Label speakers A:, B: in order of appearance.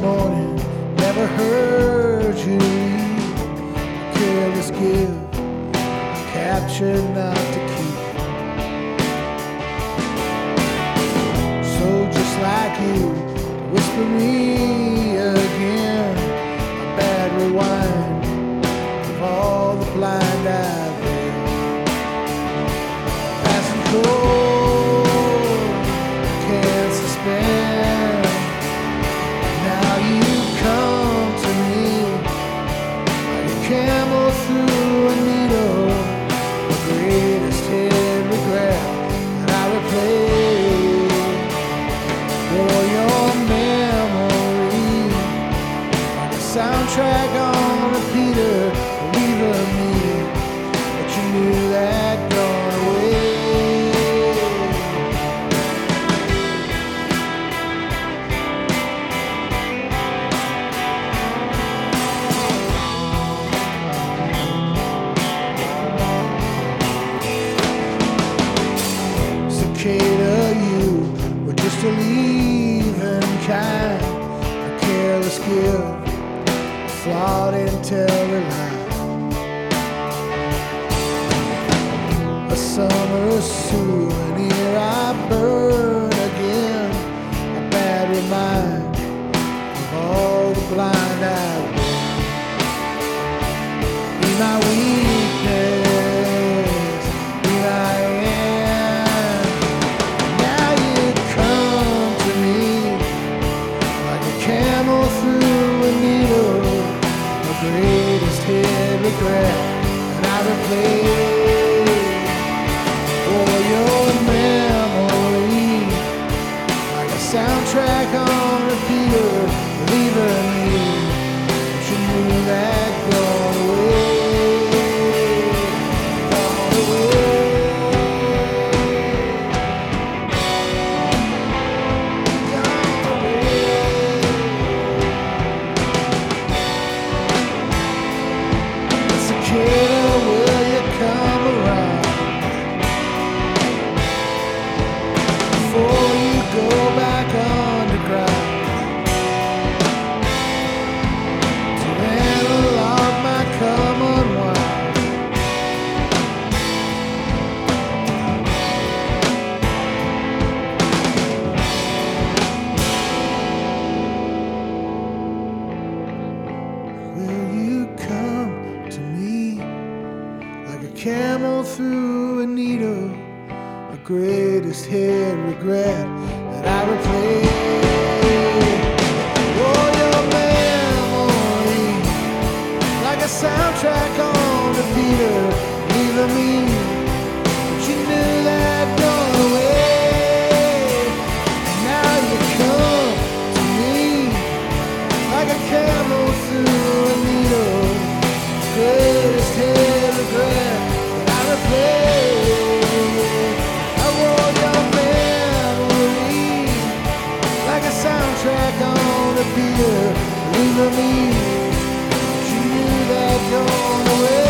A: morning, never heard you leave. A careless gift, a capture not to keep. So just like you, whisper me again, a bad rewind of all the blind I've been. Passing cold, can't suspend. Now you come to me like a camel through a needle, the greatest hidden regret that I replay. For your memory, like a soundtrack on repeater, believing me, but you knew that gone away. Cicada, you were just a leaving kind, a careless gift, a flawed intelligent lie. A summer souvenir I burn again, a bad reminder of all the blind I've been. Be my weakness, be my end. Now you come to me like a camel through a needle, the greatest hid regret that I replay. For your memory, like a soundtrack on repeater, leaving me, but you knew that gone away, gone away, gone away. Cicada, will you come around before you go back underground to analog my common wild? Will you come to me like a camel through a needle, the greatest hid regret that I replay? Oh, your memory, like a soundtrack on repeater, leaving me, but you knew that gone away. Now you come to me like a camel through a needle, greatest hid regret that I replay. I wore your memory like a soundtrack on repeater, leaving me, but you knew that gone away.